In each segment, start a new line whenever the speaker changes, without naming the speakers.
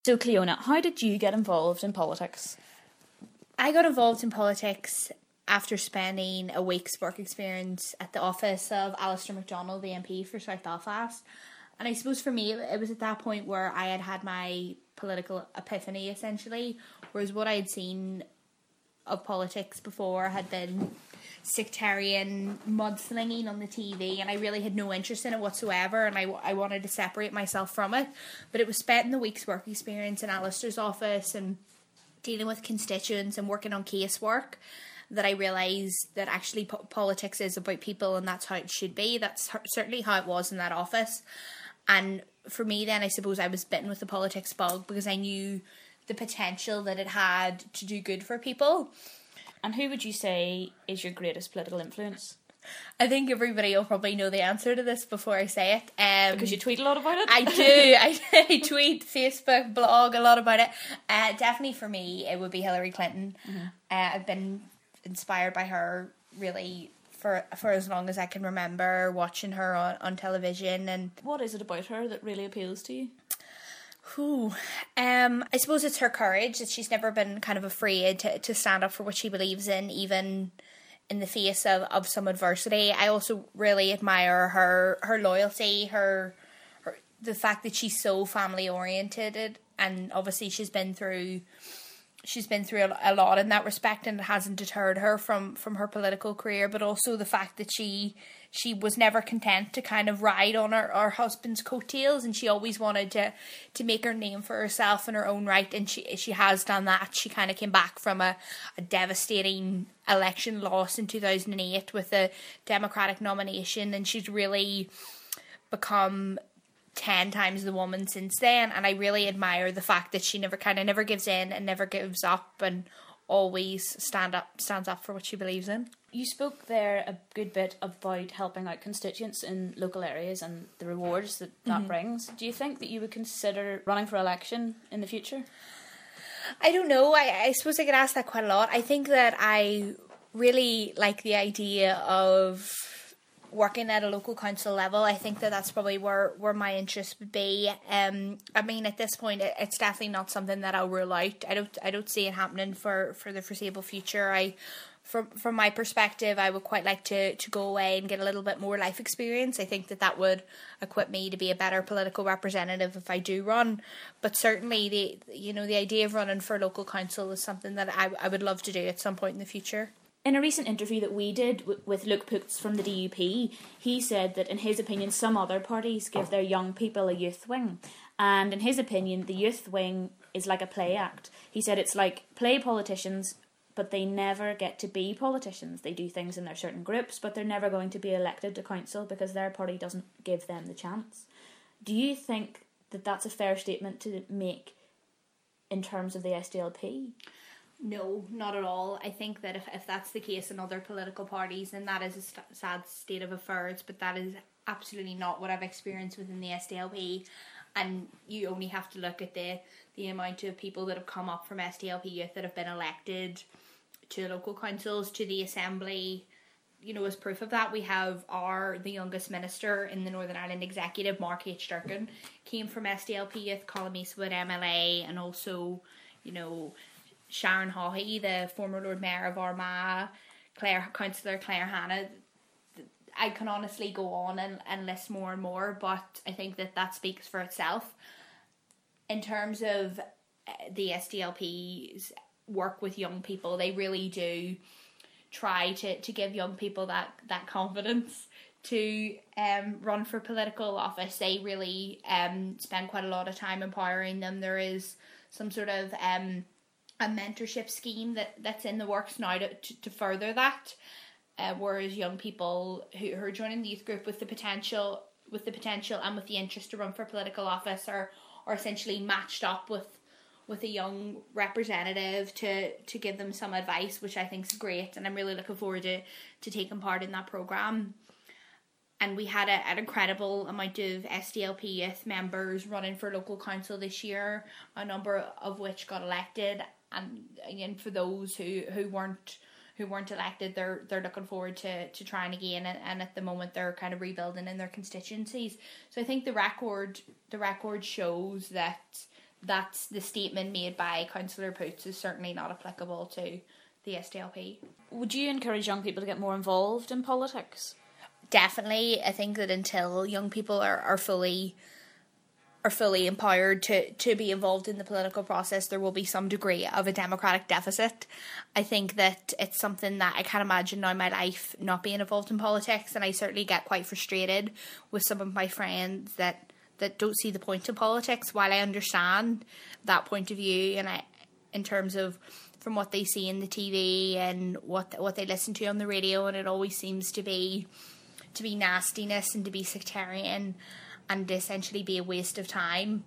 So, Cleona, how did you get involved in politics?
I got involved in politics after spending a week's work experience at the office of Alistair MacDonald, the MP for South Belfast. And I suppose for me, it was at that point where I had my political epiphany, essentially, whereas what I had seen of politics before had been sectarian mudslinging on the TV, and I really had no interest in it whatsoever, and I wanted to separate myself from it. But it was spent in the week's work experience in Alistair's office and dealing with constituents and working on casework that I realised that actually politics is about people, and that's how it should be. That's certainly how it was in that office. And for me then, I suppose I was bitten with the politics bug because I knew the potential that it had to do good for people.
And who would you say is your greatest political influence?
I think everybody will probably know the answer to this before I say it.
Because you tweet a lot about it?
I do. I tweet, Facebook, blog a lot about it. Definitely for me, it would be Hillary Clinton. Mm-hmm. I've been inspired by her really for as long as I can remember, watching her on television. And
what is it about her that really appeals to you?
I suppose it's her courage, that she's never been kind of afraid to stand up for what she believes in, even in the face of some adversity. I also really admire her loyalty, her the fact that she's so family oriented, and obviously she's been through a lot in that respect, and it hasn't deterred her from her political career. But also the fact that she was never content to kind of ride on her husband's coattails, and she always wanted to make her name for herself in her own right, and she has done that. She kind of came back from a devastating election loss in 2008 with a Democratic nomination, and she's really become 10 times the woman since then. And I really admire the fact that she never gives in and never gives up, and always stands up for what she believes in.
You spoke there a good bit about helping out constituents in local areas and the rewards that mm-hmm. brings. Do you think that you would consider running for election in the future?
I don't know. I suppose I get asked that quite a lot. I think that I really like the idea of working at a local council level. I think that's probably where my interest would be. I mean, at this point, it's definitely not something that I'll rule out. I don't see it happening for the foreseeable future. From my perspective, I would quite like to go away and get a little bit more life experience. I think that would equip me to be a better political representative if I do run. But certainly, the idea of running for local council is something that I would love to do at some point in the future.
In a recent interview that we did with Luke Poots from the DUP, he said that in his opinion some other parties give their young people a youth wing, and in his opinion the youth wing is like a play act. He said it's like play politicians, but they never get to be politicians. They do things in their certain groups, but they're never going to be elected to council because their party doesn't give them the chance. Do you think that that's a fair statement to make in terms of the SDLP?
No, not at all. I think that if that's the case in other political parties, then that is a sad state of affairs, but that is absolutely not what I've experienced within the SDLP. And you only have to look at the amount of people that have come up from SDLP youth that have been elected to local councils, to the assembly. You know, as proof of that, we have the youngest minister in the Northern Ireland Executive, Mark H. Durkin, came from SDLP youth, Colin Eastwood MLA, and also, Sharon Haughey, the former Lord Mayor of Armagh, Councillor Claire Hanna. I can honestly go on and list more and more, but I think that speaks for itself. In terms of the SDLP's work with young people, they really do try to give young people that confidence to run for political office. They really spend quite a lot of time empowering them. There is some sort of a mentorship scheme that's in the works now to further that, whereas young people who are joining the youth group with the potential and with the interest to run for political office are essentially matched up with a young representative to give them some advice, which I think is great, and I'm really looking forward to taking part in that programme. And we had an incredible amount of SDLP youth members running for local council this year, a number of which got elected. And again, for those who weren't elected, they're looking forward to trying again. And at the moment, they're kind of rebuilding in their constituencies. So I think the record shows that that's the statement made by Councillor Poots is certainly not applicable to the SDLP.
Would you encourage young people to get more involved in politics?
Definitely. I think that until young people are fully empowered to be involved in the political process, there will be some degree of a democratic deficit. I think that it's something that I can't imagine now in my life not being involved in politics, and I certainly get quite frustrated with some of my friends that don't see the point of politics. While I understand that point of view, and in terms of from what they see in the TV and what they listen to on the radio, and it always seems to be nastiness and to be sectarian and to essentially be a waste of time.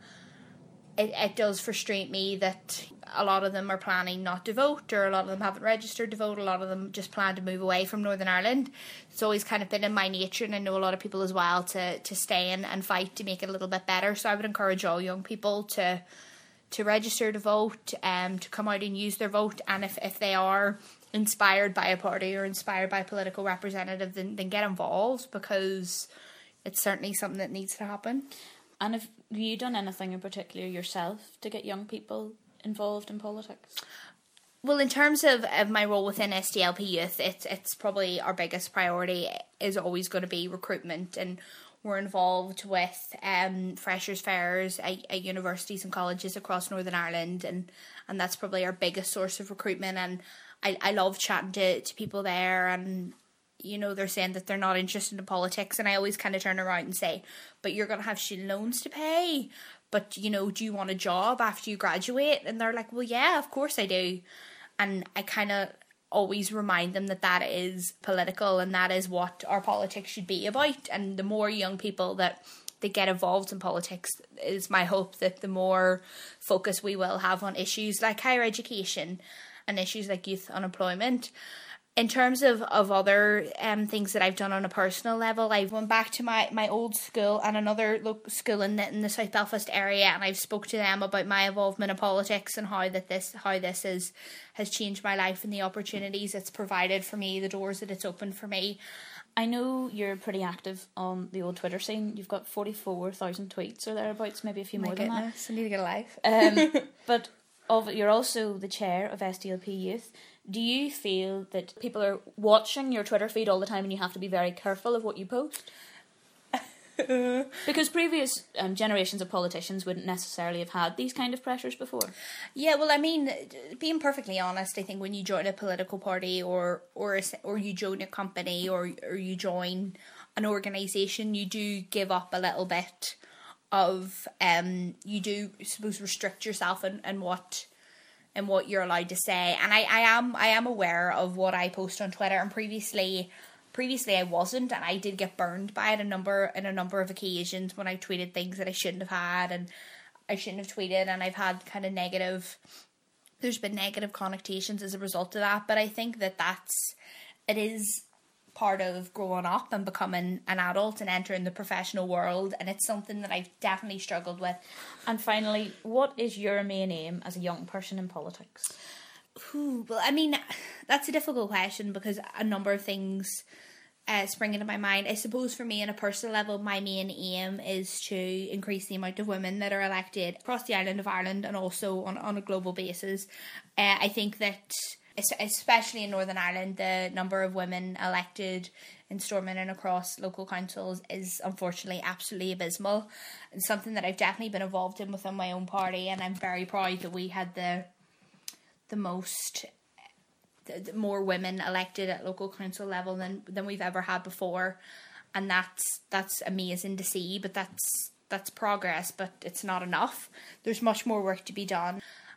It does frustrate me that a lot of them are planning not to vote, or a lot of them haven't registered to vote, a lot of them just plan to move away from Northern Ireland. It's always kind of been in my nature, and I know a lot of people as well, to stay in and fight to make it a little bit better. So I would encourage all young people to register to vote, to come out and use their vote, and if they are inspired by a party or inspired by a political representative, then get involved, because it's certainly something that needs to happen.
And have you done anything in particular yourself to get young people involved in politics?
Well, in terms of my role within SDLP Youth, it's probably our biggest priority is always going to be recruitment, and we're involved with freshers' fairs at universities and colleges across Northern Ireland, and that's probably our biggest source of recruitment. And I love chatting to people there, and you know, they're saying that they're not interested in politics, and I always kind of turn around and say, but you're going to have student loans to pay, but you know, do you want a job after you graduate? And they're like, well, yeah, of course I do. And I kind of always remind them that is political, and that is what our politics should be about. And the more young people that they get involved in politics, is my hope that the more focus we will have on issues like higher education and issues like youth unemployment. In terms of other things that I've done on a personal level, I've went back to my old school and another local school in the South Belfast area, and I've spoke to them about my involvement in politics and how this has changed my life and the opportunities it's provided for me, the doors that it's opened for me.
I know you're pretty active on the old Twitter scene. You've got 44,000 tweets or thereabouts, maybe a few more than that.
I need to get a life.
But you're also the chair of SDLP Youth. Do you feel that people are watching your Twitter feed all the time and you have to be very careful of what you post? Because previous generations of politicians wouldn't necessarily have had these kind of pressures before.
Yeah, well, I mean, being perfectly honest, I think when you join a political party or you join a company or you join an organisation, you do give up a little bit of, you do, I suppose, restrict yourself in what you're allowed to say. And I am aware of what I post on Twitter, and previously I wasn't, and I did get burned by it in a number of occasions when I tweeted things that I shouldn't have had and I shouldn't have tweeted, and I've had kind of there's been negative connotations as a result of that. But I think it is part of growing up and becoming an adult and entering the professional world, and it's something that I've definitely struggled with.
And finally, what is your main aim as a young person in politics?
Well, I mean, that's a difficult question because a number of things spring into my mind. I suppose for me, on a personal level, my main aim is to increase the amount of women that are elected across the island of Ireland and also on a global basis. I think that especially in Northern Ireland, the number of women elected in Stormont and across local councils is unfortunately absolutely abysmal. It's something that I've definitely been involved in within my own party, and I'm very proud that we had the more women elected at local council level than we've ever had before, and that's amazing to see. But that's progress, but it's not enough. There's much more work to be done.